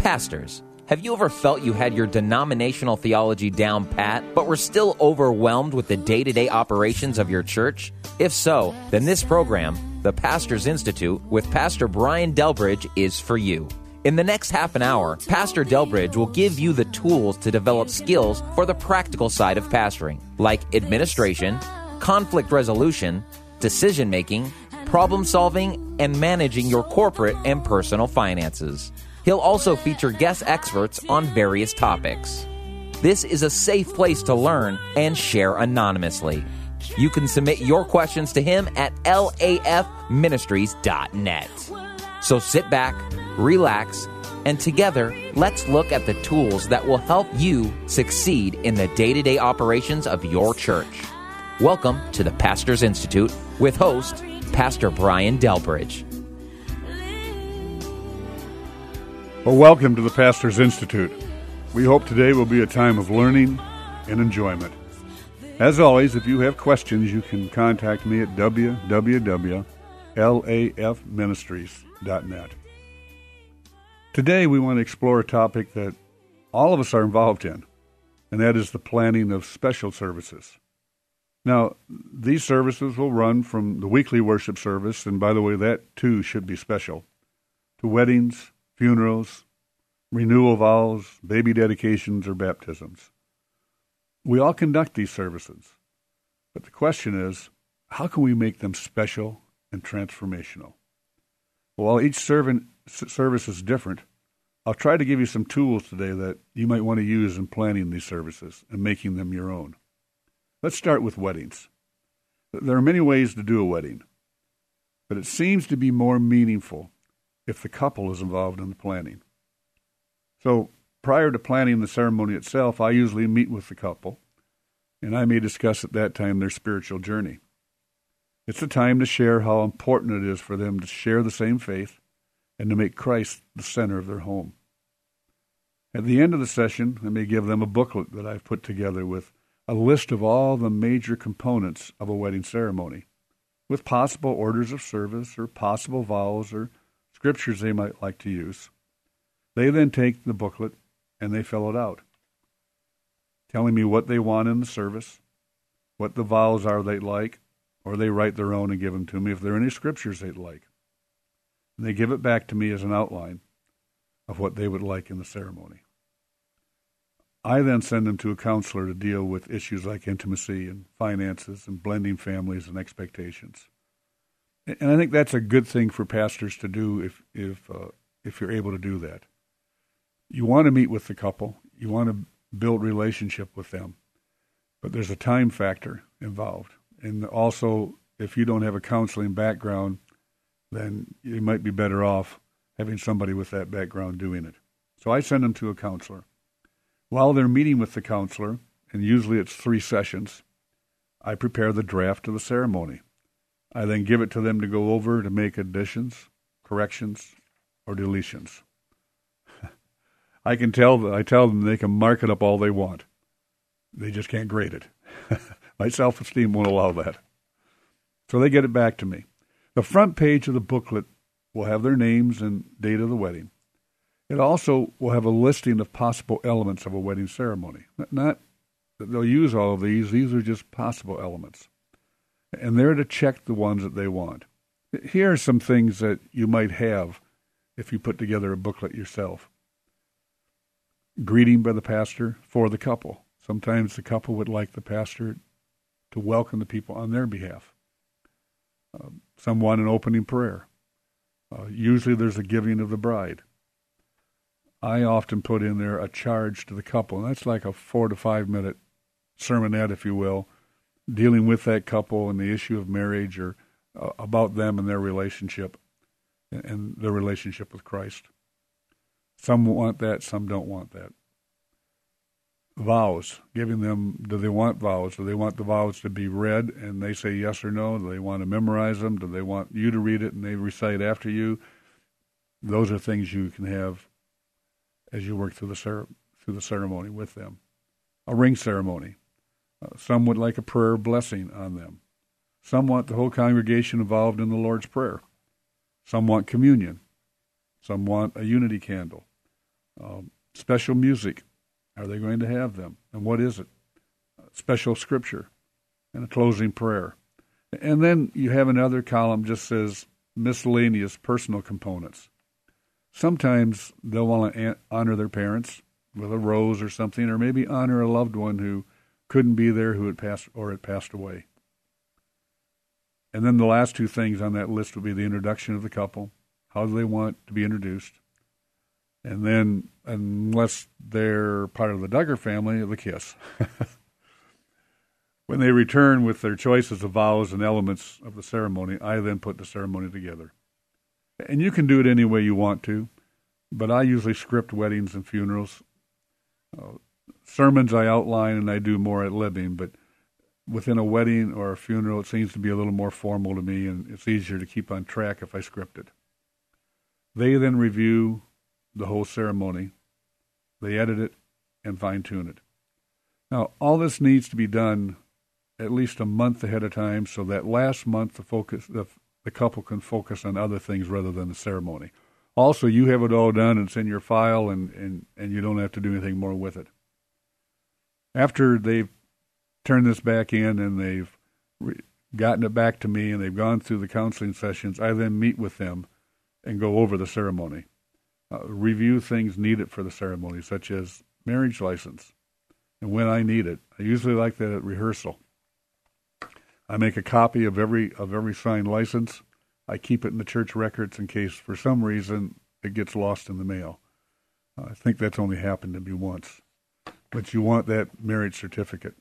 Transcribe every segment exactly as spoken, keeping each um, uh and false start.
Pastors, have you ever felt you had your denominational theology down pat, but were still overwhelmed with the day-to-day operations of your church? If so, then this program, The Pastors Institute, with Pastor Brian Delbridge, is for you. In the next half an hour, Pastor Delbridge will give you the tools to develop skills for the practical side of pastoring, like administration, conflict resolution, decision-making, problem-solving, and managing your corporate and personal finances. He'll also feature guest experts on various topics. This is a safe place to learn and share anonymously. You can submit your questions to him at L A F ministries dot net. So sit back, relax, and together, let's look at the tools that will help you succeed in the day-to-day operations of your church. Welcome to the Pastors Institute with host, Pastor Brian Delbridge. Well, welcome to the Pastors Institute. We hope today will be a time of learning and enjoyment. As always, if you have questions, you can contact me at w w w dot L A F ministries dot net. Today, we want to explore a topic that all of us are involved in, and that is the planning of special services. Now, these services will run from the weekly worship service, and by the way, that too should be special, to weddings, funerals, renewal vows, baby dedications, or baptisms. We all conduct these services, but the question is, how can we make them special and transformational? While each servant, service is different, I'll try to give you some tools today that you might want to use in planning these services and making them your own. Let's start with weddings. There are many ways to do a wedding, but it seems to be more meaningful if the couple is involved in the planning. So prior to planning the ceremony itself, I usually meet with the couple, and I may discuss at that time their spiritual journey. It's a time to share how important it is for them to share the same faith and to make Christ the center of their home. At the end of the session, I may give them a booklet that I've put together with a list of all the major components of a wedding ceremony, with possible orders of service or possible vows or scriptures they might like to use. They then take the booklet and they fill it out, telling me what they want in the service, what the vows are they'd like, or they write their own and give them to me if there are any scriptures they'd like. And they give it back to me as an outline of what they would like in the ceremony. I then send them to a counselor to deal with issues like intimacy and finances and blending families and expectations. And I think that's a good thing for pastors to do if if uh, if you're able to do that. You want to meet with the couple. You want to build relationship with them. But there's a time factor involved. And also, if you don't have a counseling background, then you might be better off having somebody with that background doing it. So I send them to a counselor. While they're meeting with the counselor, and usually it's three sessions, I prepare the draft of the ceremony. I then give it to them to go over to make additions, corrections, or deletions. I can tell I tell them they can mark it up all they want. They just can't grade it. My self-esteem won't allow that. So they get it back to me. The front page of the booklet will have their names and date of the wedding. It also will have a listing of possible elements of a wedding ceremony. Not that they'll use all of these. These are just possible elements. And they're to check the ones that they want. Here are some things that you might have if you put together a booklet yourself. Greeting by the pastor for the couple. Sometimes the couple would like the pastor to welcome the people on their behalf. Uh, some want an opening prayer. Uh, usually there's a giving of the bride. I often put in there a charge to the couple, and that's like a four to five minute sermonette, if you will, dealing with that couple and the issue of marriage or uh, about them and their relationship and their relationship with Christ. Some want that, some don't want that. Vows, giving them, do they want vows? Do they want the vows to be read and they say yes or no? Do they want to memorize them? Do they want you to read it and they recite after you? Those are things you can have as you work through the cer- through the ceremony with them. A ring ceremony. Uh, some would like a prayer blessing on them. Some want the whole congregation involved in the Lord's Prayer. Some want communion. Some want a unity candle. Um, special music. Are they going to have them? And what is it? Uh, special scripture and a closing prayer. And then you have another column just says miscellaneous personal components. Sometimes they'll want to honor their parents with a rose or something, or maybe honor a loved one who couldn't be there, who had passed or had passed away. And then the last two things on that list will be the introduction of the couple. How do they want to be introduced? And then, unless they're part of the Duggar family, the kiss. When they return with their choices of vows and elements of the ceremony, I then put the ceremony together. And you can do it any way you want to, but I usually script weddings and funerals. Uh, sermons I outline and I do more at living, but within a wedding or a funeral, it seems to be a little more formal to me, and it's easier to keep on track if I script it. They then review the whole ceremony. They edit it and fine-tune it. Now, all this needs to be done at least a month ahead of time, so that last month the focus the, the couple can focus on other things rather than the ceremony. Also, you have it all done, and it's in your file, and, and, and you don't have to do anything more with it. After they've turned this back in and they've re- gotten it back to me and they've gone through the counseling sessions, I then meet with them and go over the ceremony. Uh, review things needed for the ceremony, such as marriage license, and when I need it. I usually like that at rehearsal. I make a copy of every of every signed license. I keep it in the church records in case, for some reason, it gets lost in the mail. Uh, I think that's only happened to me once. But you want that marriage certificate.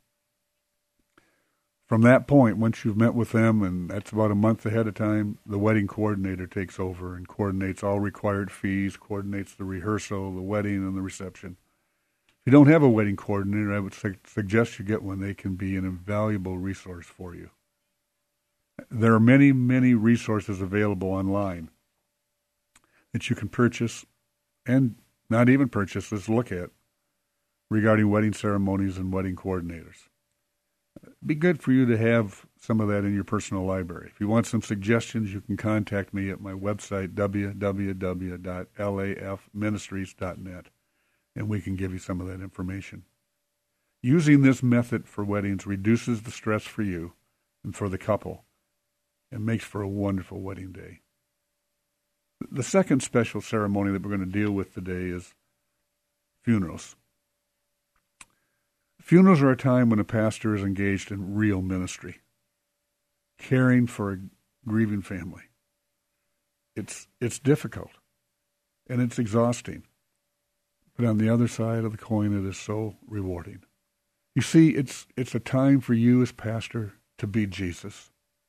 From that point, once you've met with them, and that's about a month ahead of time, the wedding coordinator takes over and coordinates all required fees, coordinates the rehearsal, the wedding, and the reception. If you don't have a wedding coordinator, I would su- suggest you get one. They can be an invaluable resource for you. There are many, many resources available online that you can purchase and not even purchase, just look at, regarding wedding ceremonies and wedding coordinators. It'd be good for you to have some of that in your personal library. If you want some suggestions, you can contact me at my website, w w w dot l a f ministries dot net, and we can give you some of that information. Using this method for weddings reduces the stress for you and for the couple and makes for a wonderful wedding day. The second special ceremony that we're going to deal with today is funerals. Funerals are a time when a pastor is engaged in real ministry, caring for a grieving family. It's it's difficult, and it's exhausting. But on the other side of the coin, it is so rewarding. You see, it's it's a time for you as pastor to be Jesus,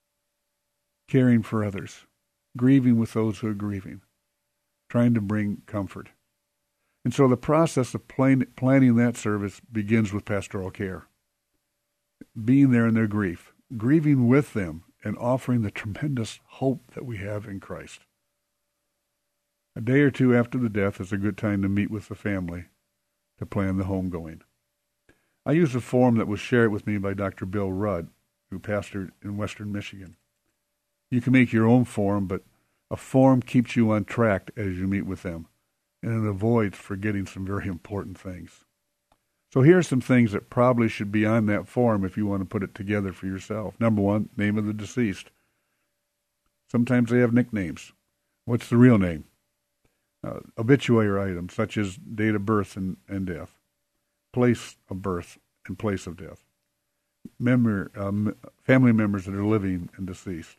caring for others, grieving with those who are grieving, trying to bring comfort. And so the process of plan, planning that service begins with pastoral care, being there in their grief, grieving with them, and offering the tremendous hope that we have in Christ. A day or two after the death is a good time to meet with the family to plan the homegoing. I use a form that was shared with me by Doctor Bill Rudd, who pastored in Western Michigan. You can make your own form, but a form keeps you on track as you meet with them, and it avoids forgetting some very important things. So here are some things that probably should be on that form if you want to put it together for yourself. Number one, name of the deceased. Sometimes they have nicknames. What's the real name? Uh, obituary items such as date of birth and, and death, place of birth and place of death, Member, um, family members that are living and deceased.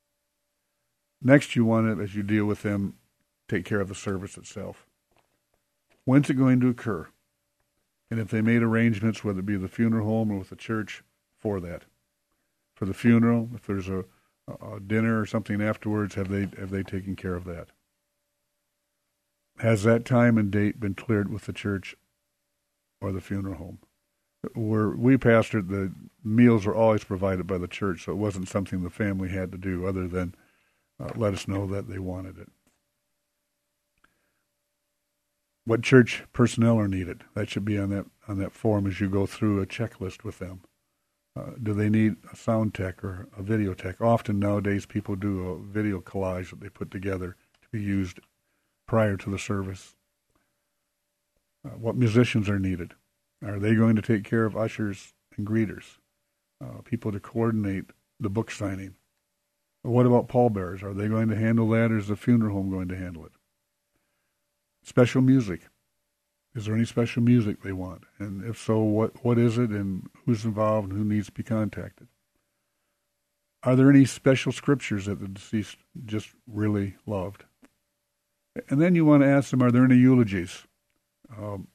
Next, you want to, as you deal with them, take care of the service itself. When's it going to occur? And if they made arrangements, whether it be the funeral home or with the church, for that. For the funeral, if there's a, a dinner or something afterwards, have they have they taken care of that? Has that time and date been cleared with the church or the funeral home? Where we pastored, the meals were always provided by the church, so it wasn't something the family had to do other than uh, let us know that they wanted it. What church personnel are needed? That should be on that on that form as you go through a checklist with them. Uh, do they need a sound tech or a video tech? Often nowadays people do a video collage that they put together to be used prior to the service. Uh, what musicians are needed? Are they going to take care of ushers and greeters? Uh, people to coordinate the book signing? What about pallbearers? Are they going to handle that, or is the funeral home going to handle it? Special music. Is there any special music they want? And if so, what, what is it, and who's involved, and who needs to be contacted? Are there any special scriptures that the deceased just really loved? And then you want to ask them, are there any eulogies? Um,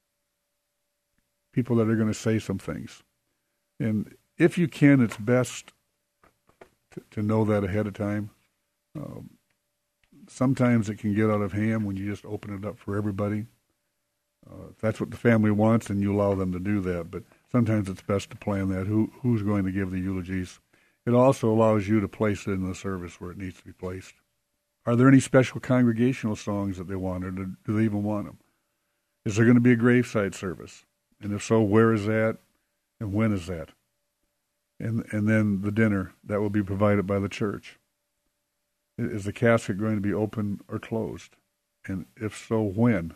people that are going to say some things. And if you can, it's best to, to know that ahead of time. Um, sometimes it can get out of hand when you just open it up for everybody. Uh, if that's what the family wants, then you allow them to do that. But sometimes it's best to plan that. Who Who's going to give the eulogies? It also allows you to place it in the service where it needs to be placed. Are there any special congregational songs that they want, or do they even want them? Is there going to be a graveside service? And if so, where is that, and when is that? And and then the dinner that will be provided by the church. Is the casket going to be open or closed? And if so, when?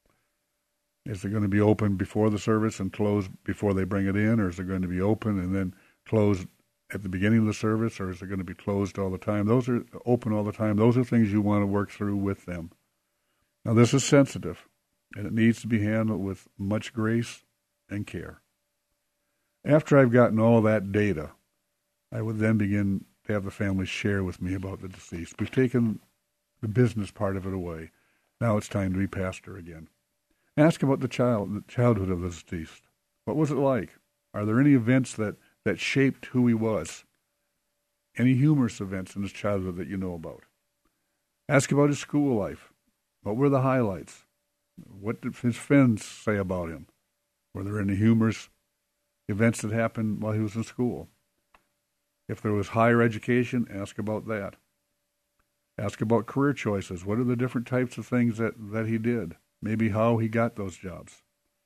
Is it going to be open before the service and closed before they bring it in, or is it going to be open and then closed at the beginning of the service, or is it going to be closed all the time? Those are open all the time. Those are things you want to work through with them. Now, this is sensitive, and it needs to be handled with much grace and care. After I've gotten all that data, I would then begin to have the family share with me about the deceased. We've taken the business part of it away. Now it's time to be pastor again. Ask about the child, the childhood of the deceased. What was it like? Are there any events that, that shaped who he was? Any humorous events in his childhood that you know about? Ask about his school life. What were the highlights? What did his friends say about him? Were there any humorous events that happened while he was in school? If there was higher education, ask about that. Ask about career choices. What are the different types of things that, that he did? Maybe how he got those jobs.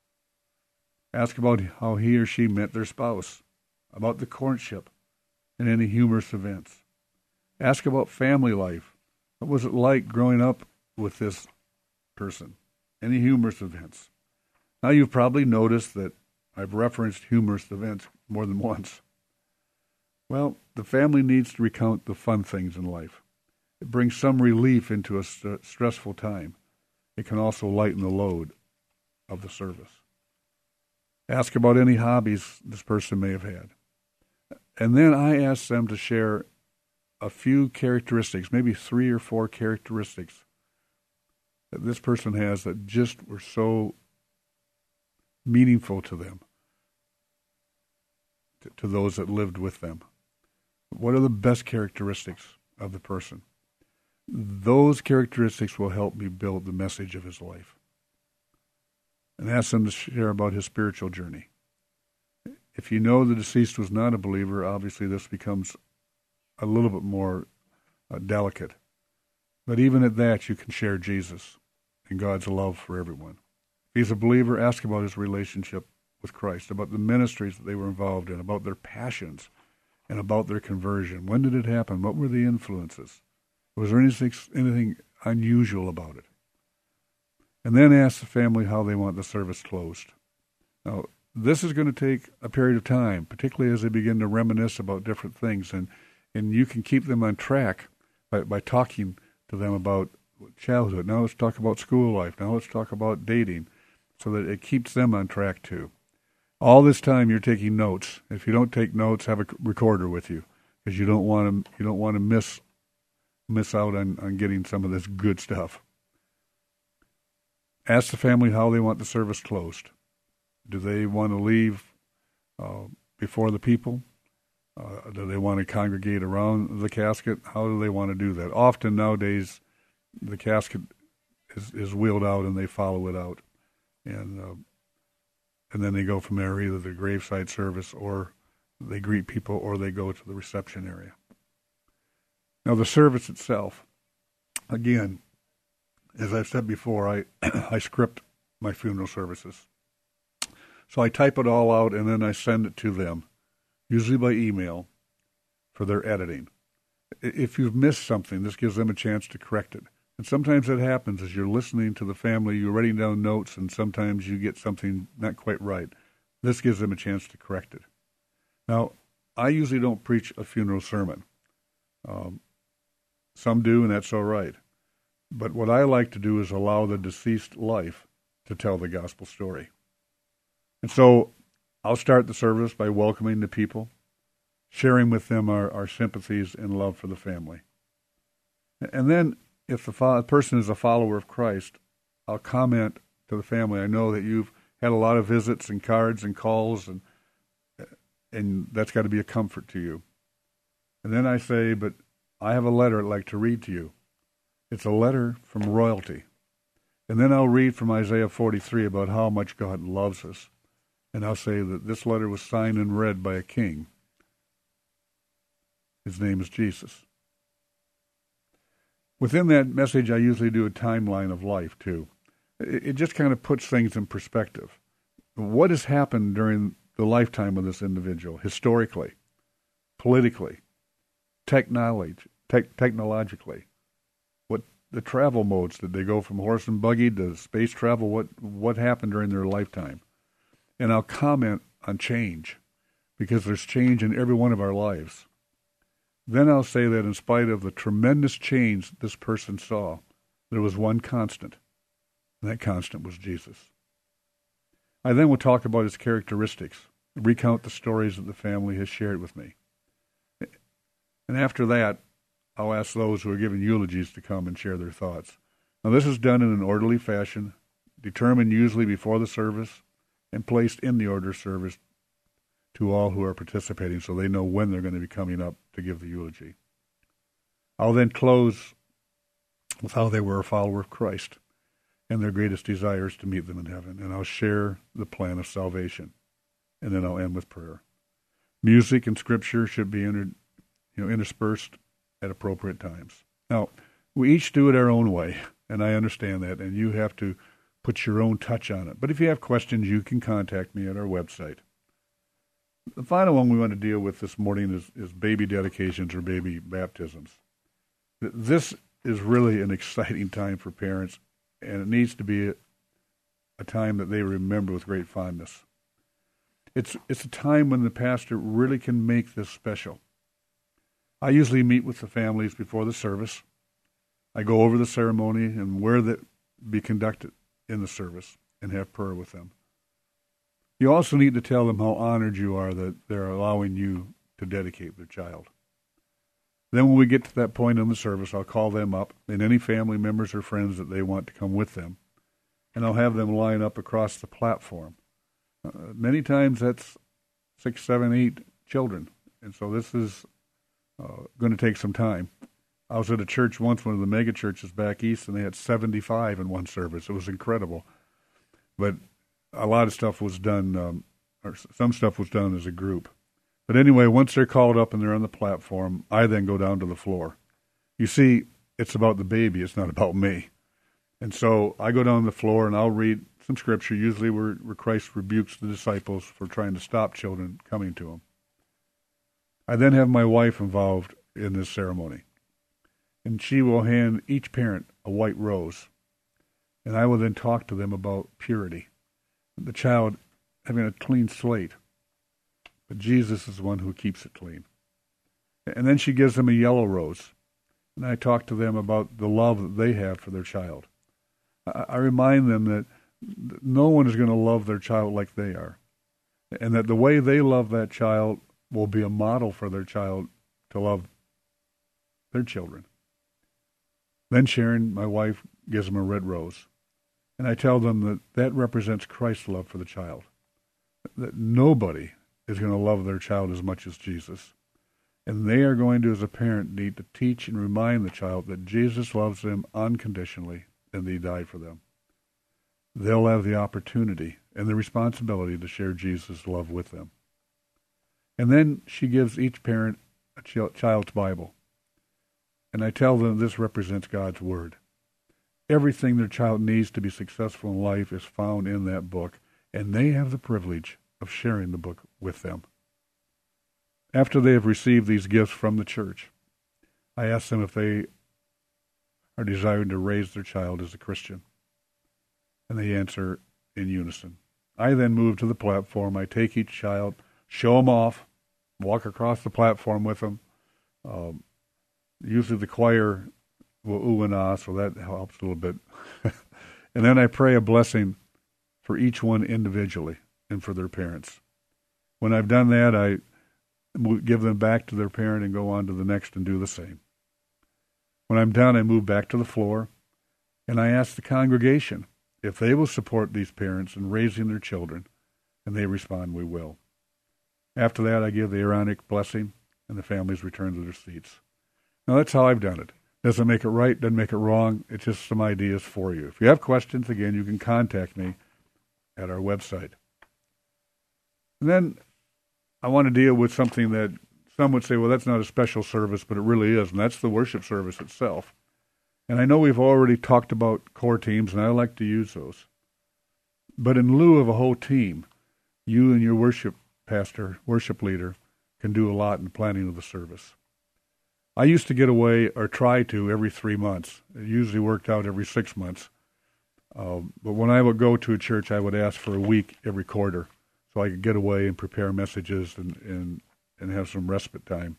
Ask about how he or she met their spouse, about the courtship, and any humorous events. Ask about family life. What was it like growing up with this person? Any humorous events. Now you've probably noticed that I've referenced humorous events more than once. Well, the family needs to recount the fun things in life. It brings some relief into a st- stressful time. It can also lighten the load of the service. Ask about any hobbies this person may have had. And then I ask them to share a few characteristics, maybe three or four characteristics that this person has that just were so meaningful to them, to, to those that lived with them. What are the best characteristics of the person? Those characteristics will help me build the message of his life. And ask them to share about his spiritual journey. If you know the deceased was not a believer, obviously this becomes a little bit more uh, delicate. But even at that, you can share Jesus and God's love for everyone. If he's a believer, ask about his relationship with Christ, about the ministries that they were involved in, about their passions, and about their conversion. When did it happen? What were the influences? Was there anything, anything unusual about it? And then ask the family how they want the service closed. Now, this is going to take a period of time, particularly as they begin to reminisce about different things. And, and you can keep them on track by, by talking to them about childhood. Now let's talk about school life. Now let's talk about dating, so that it keeps them on track too. All this time you're taking notes. If you don't take notes, have a recorder with you, because you don't want to you don't want to miss miss out on, on getting some of this good stuff. Ask the family how they want the service closed. Do they want to leave uh, before the people? Uh, do they want to congregate around the casket? How do they want to do that? Often nowadays, the casket is, is wheeled out and they follow it out. And uh, and then they go from there, either the graveside service, or they greet people, or they go to the reception area. Now, the service itself, again, as I've said before, I, I script my funeral services. So I type it all out, and then I send it to them, usually by email, for their editing. If you've missed something, this gives them a chance to correct it. And sometimes that happens as you're listening to the family, you're writing down notes, and sometimes you get something not quite right. This gives them a chance to correct it. Now, I usually don't preach a funeral sermon. Um, some do, and that's all right. But what I like to do is allow the deceased life to tell the gospel story. And so I'll start the service by welcoming the people, sharing with them our, our sympathies and love for the family. And then if the fo- person is a follower of Christ, I'll comment to the family, I know that you've had a lot of visits and cards and calls, and and that's got to be a comfort to you. And then I say, but I have a letter I'd like to read to you. It's a letter from royalty. And then I'll read from Isaiah forty-three about how much God loves us. And I'll say that this letter was signed and read by a king. His name is Jesus. Within that message, I usually do a timeline of life, too. It just kind of puts things in perspective. What has happened during the lifetime of this individual, historically, politically, technology, te- technologically? What the travel modes? Did they go from horse and buggy to space travel? What what happened during their lifetime? And I'll comment on change, because there's change in every one of our lives. Then I'll say that in spite of the tremendous change this person saw, there was one constant, and that constant was Jesus. I then will talk about his characteristics, recount the stories that the family has shared with me. And after that, I'll ask those who are giving eulogies to come and share their thoughts. Now, this is done in an orderly fashion, determined usually before the service, and placed in the order of service to all who are participating so they know when they're going to be coming up to give the eulogy. I'll then close with how they were a follower of Christ and their greatest desire is to meet them in heaven. And I'll share the plan of salvation. And then I'll end with prayer. Music and scripture should be inter, you know, interspersed at appropriate times. Now, we each do it our own way, and I understand that, and you have to put your own touch on it. But if you have questions, you can contact me at our website. The final one we want to deal with this morning is, is baby dedications or baby baptisms. This is really an exciting time for parents, and it needs to be a, a time that they remember with great fondness. It's it's a time when the pastor really can make this special. I usually meet with the families before the service. I go over the ceremony and where that be conducted in the service and have prayer with them. You also need to tell them how honored you are that they're allowing you to dedicate their child. Then when we get to that point in the service, I'll call them up and any family members or friends that they want to come with them, and I'll have them line up across the platform. Uh, many times that's six, seven, eight children, and so this is uh, going to take some time. I was at a church once, one of the mega churches back east, and they had seventy-five in one service. It was incredible. But a lot of stuff was done, um, or some stuff was done as a group. But anyway, once they're called up and they're on the platform, I then go down to the floor. You see, it's about the baby. It's not about me. And so I go down to the floor and I'll read some scripture, usually where, where Christ rebukes the disciples for trying to stop children coming to him. I then have my wife involved in this ceremony. And she will hand each parent a white rose. And I will then talk to them about purity. The child having a clean slate. But Jesus is the one who keeps it clean. And then she gives them a yellow rose. And I talk to them about the love that they have for their child. I, I remind them that no one is going to love their child like they are. And that the way they love that child will be a model for their child to love their children. Then Sharon, my wife, gives them a red rose. And I tell them that that represents Christ's love for the child. That nobody is going to love their child as much as Jesus. And they are going to, as a parent, need to teach and remind the child that Jesus loves them unconditionally and that he died for them. They'll have the opportunity and the responsibility to share Jesus' love with them. And then she gives each parent a ch- child's Bible. And I tell them this represents God's Word. Everything their child needs to be successful in life is found in that book, and they have the privilege of sharing the book with them. After they have received these gifts from the church, I ask them if they are desiring to raise their child as a Christian? And they answer in unison. I then move to the platform. I take each child, show them off, walk across the platform with them. Um, usually the choir will ooh and ah, so that helps a little bit. And then I pray a blessing for each one individually and for their parents. When I've done that, I give them back to their parent and go on to the next and do the same. When I'm done, I move back to the floor, and I ask the congregation if they will support these parents in raising their children, and they respond, we will. After that, I give the Aaronic blessing, and the families return to their seats. Now, that's how I've done it. Doesn't make it right, doesn't make it wrong. It's just some ideas for you. If you have questions, again, you can contact me at our website. And then I want to deal with something that some would say, well, that's not a special service, but it really is, and that's the worship service itself. And I know we've already talked about core teams, and I like to use those. But in lieu of a whole team, you and your worship pastor, worship leader, can do a lot in the planning of the service. I used to get away, or try to, every three months. It usually worked out every six months. Um, but when I would go to a church, I would ask for a week every quarter so I could get away and prepare messages and, and, and have some respite time.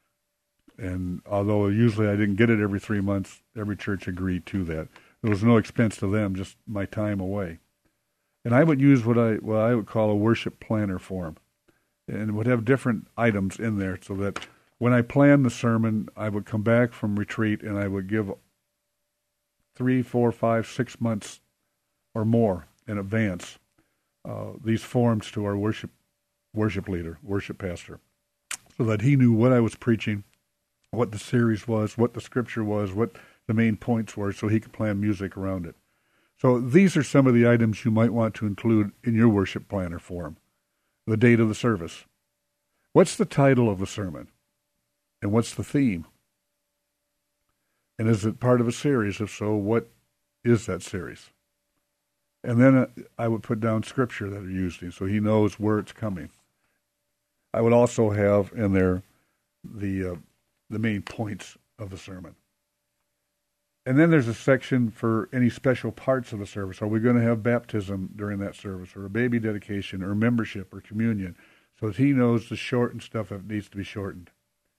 And although usually I didn't get it every three months, every church agreed to that. There was no expense to them, just my time away. And I would use what I what I would call a worship planner form, and would have different items in there so that when I planned the sermon, I would come back from retreat and I would give three, four, five, six months or more in advance uh, these forms to our worship worship leader, worship pastor, so that he knew what I was preaching, what the series was, what the scripture was, what the main points were, so he could plan music around it. So these are some of the items you might want to include in your worship planner form. The date of the service. What's the title of the sermon? And what's the theme? And is it part of a series? If so, what is that series? And then uh, I would put down scripture that are used, so he knows where it's coming. I would also have in there the uh, the main points of the sermon. And then there's a section for any special parts of the service. Are we going to have baptism during that service, or a baby dedication, or membership, or communion? So that he knows the shortened stuff that needs to be shortened.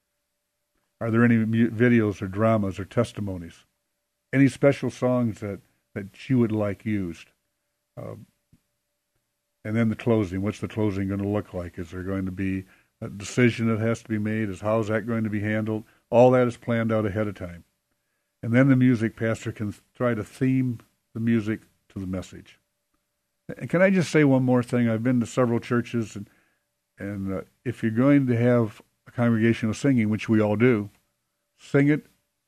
Are there any videos or dramas or testimonies? Any special songs that, that you would like used? Uh, and then the closing. What's the closing going to look like? Is there going to be a decision that has to be made? Is how's that going to be handled? All that is planned out ahead of time. And then the music pastor can try to theme the music to the message. And can I just say one more thing? I've been to several churches, and, and uh, if you're going to have a congregational singing, which we all do, sing it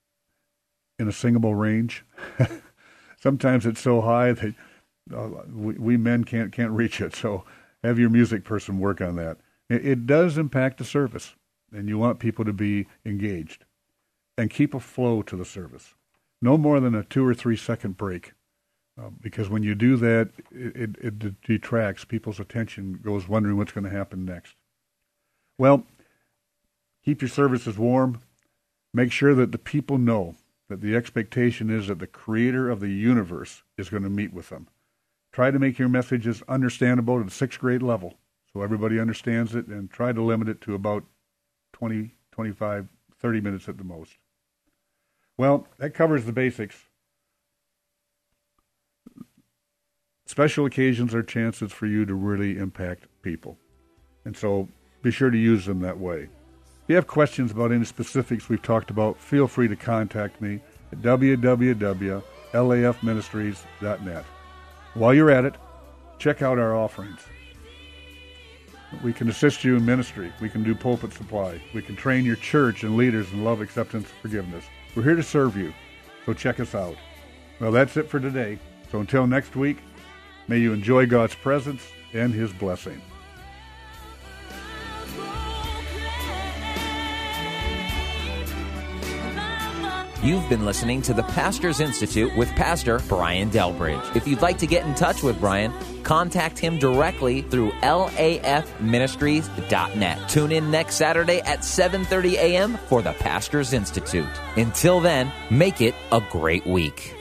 in a singable range. Sometimes it's so high that uh, we, we men can't can't reach it. So have your music person work on that. It, it does impact the service, and you want people to be engaged. And keep a flow to the service. No more than a two or three second break, uh, because when you do that, it, it, it detracts. People's attention goes wondering what's going to happen next. Well, keep your services warm. Make sure that the people know that the expectation is that the creator of the universe is going to meet with them. Try to make your messages understandable to the sixth grade level so everybody understands it, and try to limit it to about twenty, twenty-five, thirty minutes at the most. Well, that covers the basics. Special occasions are chances for you to really impact people. And so be sure to use them that way. If you have questions about any specifics we've talked about, feel free to contact me at w w w dot l a f ministries dot net. While you're at it, check out our offerings. We can assist you in ministry. We can do pulpit supply. We can train your church and leaders in love, acceptance, and forgiveness. We're here to serve you, so check us out. Well, that's it for today. So until next week, may you enjoy God's presence and His blessing. You've been listening to the Pastors Institute with Pastor Brian Delbridge. If you'd like to get in touch with Brian, contact him directly through L A F ministries dot net. Tune in next Saturday at seven thirty a.m. for the Pastors Institute. Until then, make it a great week.